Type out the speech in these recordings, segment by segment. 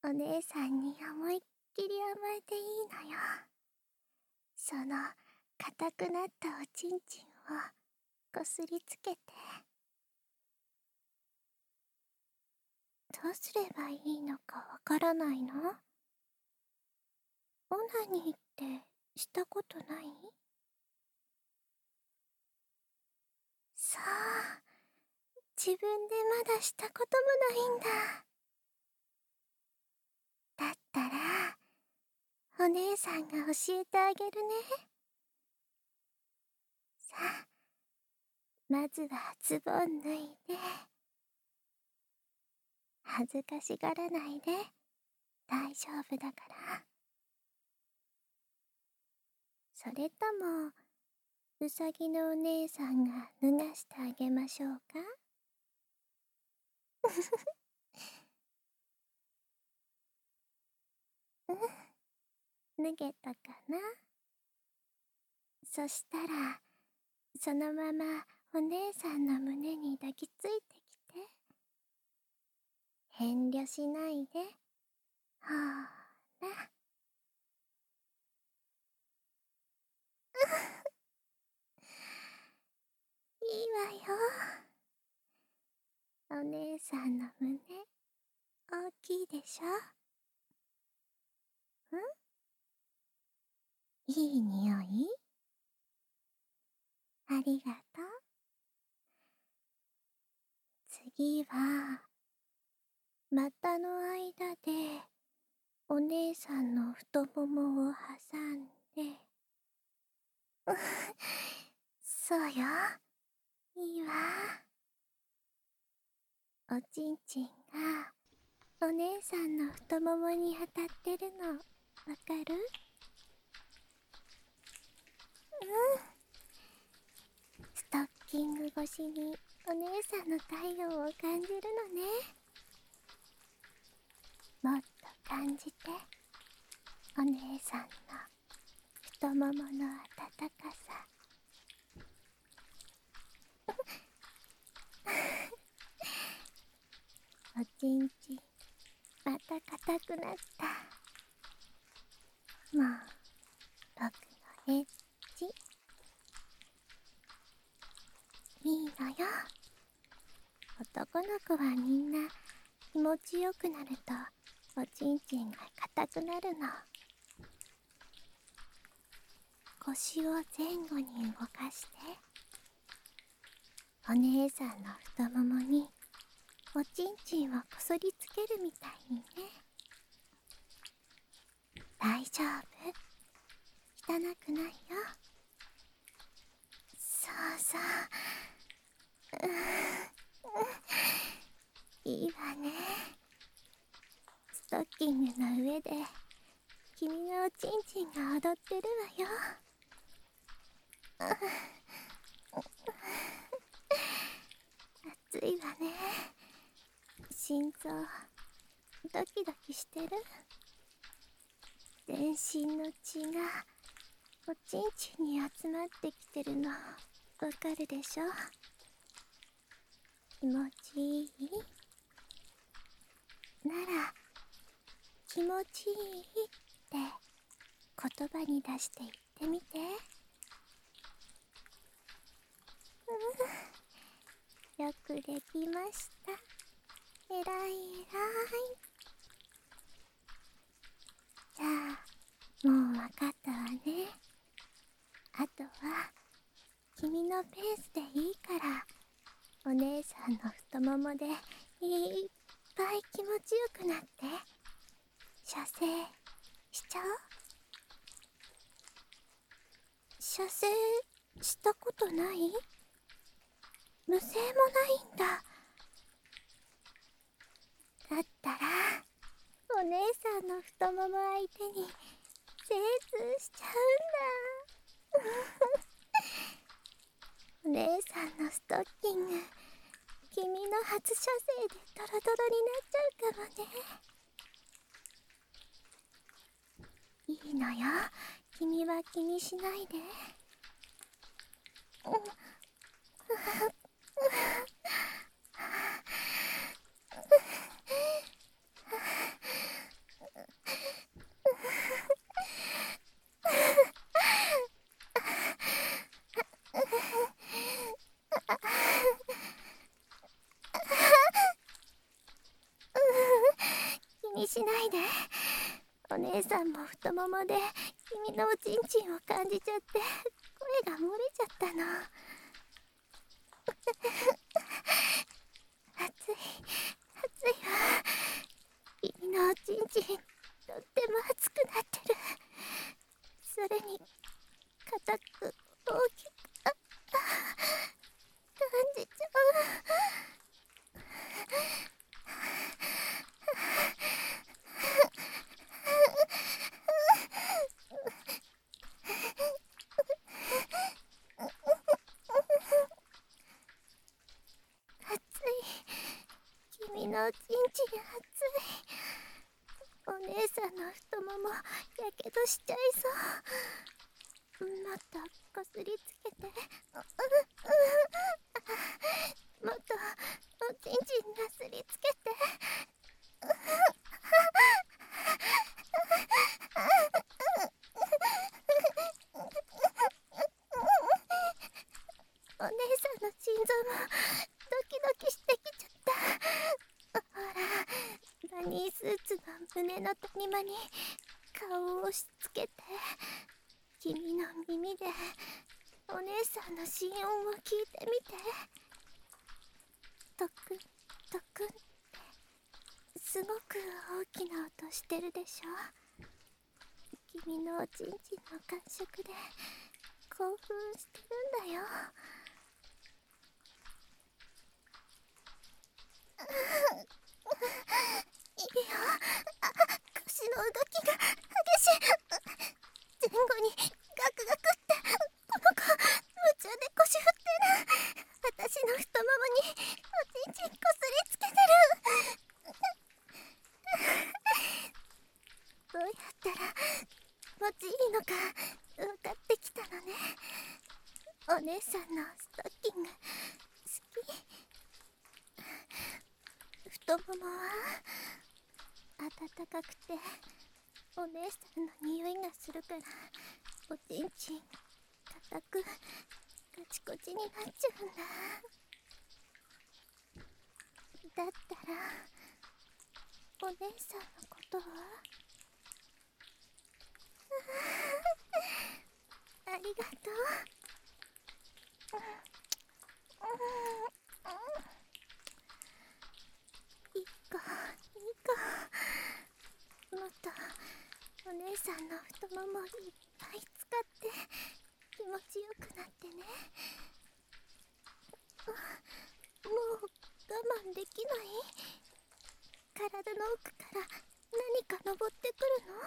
お姉さんに思いっきり甘えていいのよ。その硬くなったおちんちんをこすりつけて。どうすればいいのかわからないの？オナニーってしたことない？そう、自分でまだしたこともないんだ。だったらお姉さんが教えてあげるね。さあ、まずはズボン脱いで。恥ずかしがらないで、大丈夫だから。それともうさぎのお姉さんが脱がしてあげましょうか？脱げたかな？そしたらそのままお姉さんの胸に抱きついてきて。遠慮しないで。ほーら。いいわよ。お姉さんの胸大きいでしょ？いい匂い？ありがとう。次は股の間でお姉さんの太ももを挟んで。そうよ、いいわ。おちんちんがお姉さんの太ももに当たってるのわかる？ストッキング越しにお姉さんの体温を感じるのね。もっと感じて、お姉さんの太ももの温かさ。おちんちんまた硬くなった。もう僕のエッチいいのよ。男の子はみんな気持ちよくなるとおちんちんが硬くなるの。腰を前後に動かして、お姉さんの太ももにおちんちんをこすりつけるみたいにね。大丈夫、汚くないよ。そうそう、いいわね。ストッキングの上で君のおちんちんが踊ってるわよ。暑いわね。心臓ドキドキしてる？全身の血がおちんちんに集まってきてるのわかるでしょ？気持ちいい？なら気持ちいいって言葉に出して言ってみて。よくできました。えらいえらい。じゃあもうわかったわね。あとは君のペースでいいから、お姉さんの太ももでいっぱい気持ちよくなって。射精しちゃう？射精したことない？無精もないんだ。だったらお姉さんの太もも相手に精通しちゃうんだ。お姉さんのストッキング、君の初射精でドロドロになっちゃうかもね。いいのよ、君は気にしないで。 しないで。お姉さんも太ももで君のおちんちんを感じちゃって声が漏れちゃったの。熱い熱いわ。君のおちんちんとっても熱くなってる。それに硬く大きく感じちゃう。熱い。君のおちんちん熱い。お姉さんの太ももやけどしちゃいそう。もっとこすりつけて。もっとおちんちんなすりつけて。お姉さんの心臓もドキドキしてきちゃった。ほら、バニースーツの胸の谷間に顔を押し付けて、君の耳でお姉さんの心音を聞いてみて。トクントクンってすごく大きな音してるでしょ。君のおちんちんの感触で興奮してるんだよ。いいよ。腰の動きが激しい。前後にガクガクってこの子夢中で腰振ってる。私の太ももにおちんちんこすりつけてる。どうやったら気持ちいいのか分かってきたのね。お姉さんのストッキング好き。太ももは暖かくてお姉さんの匂いがするから、おちんちん硬くカチコチになっちゃうんだ。だったらお姉さんのことはありがとう。いい子いい子。もっとお姉さんの太ももいっぱい使って気持ちよくなってね。もう我慢できない？体の奥から何か登ってくるの？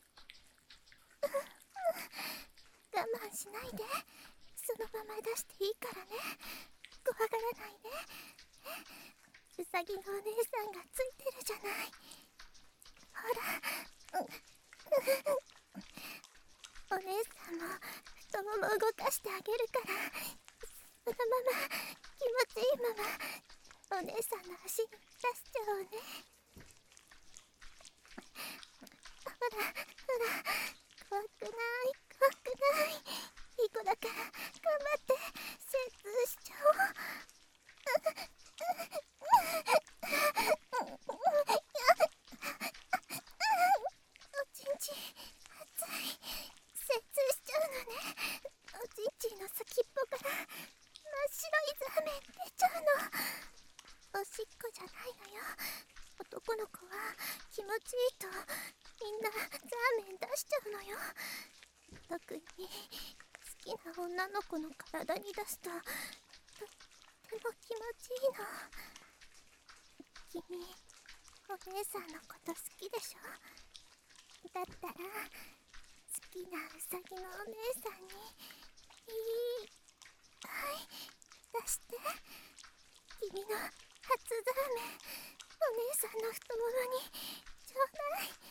我慢しないで。そのまま出していいからね。怖がらないで。うさぎのお姉さんがついてるじゃない。ほら。お姉さんも太もも動かしてあげるから、そのまま気持ちいいままお姉さんの足に出しちゃおうね。ほらほら、怖くない怖くない。いい子だから頑張って精通しちゃおう。おちんちん熱い。精通しちゃうのね。おちんちんの先っぽから真っ白いザーメン出ちゃうの。おしっこじゃないのよ。男の子は気持ちいいとみんなザーメン出しちゃうのよ。特に好きな女の子の体に出すととっても気持ちいいの。君、お姉さんのこと好きでしょ？だったら好きなうさぎのお姉さんにいっぱい出して。君の初ザーメンお姉さんの太ももにちょうだい。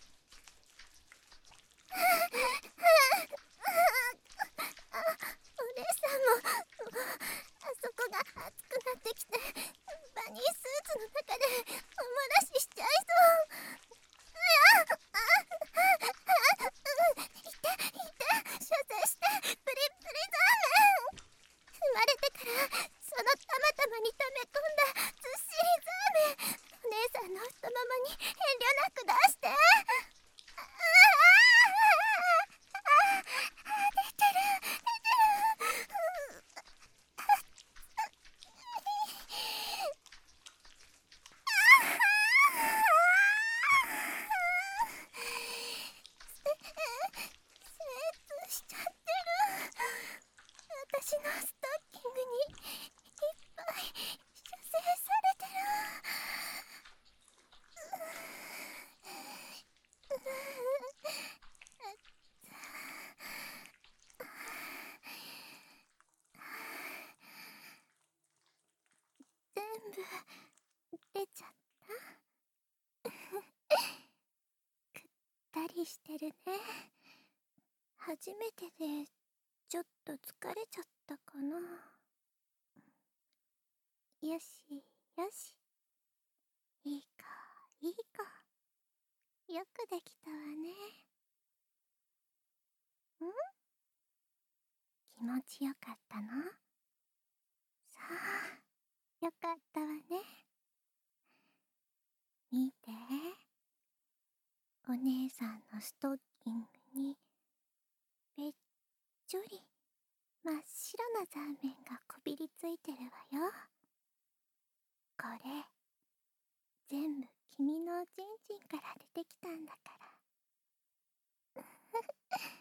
お姉さんもあそこが熱くなってきて、バニースーツの中でおもらししちゃいそう。いて射精してプリプリザーメン。生まれてからそのたまたまに溜め込んだずっしりザーメン、お姉さんの太ももに遠慮なく出部出ちゃった。くったりしてるね。初めてでちょっと疲れちゃったかな。よしよし、いいかいいか、よくできたわね。気持ちよかったの？さあ、よかったわね。見て、お姉さんのストッキングにべっちょり真っ白な残面がこびりついてるわよ。これ全部君のおちんちんから出てきたんだから。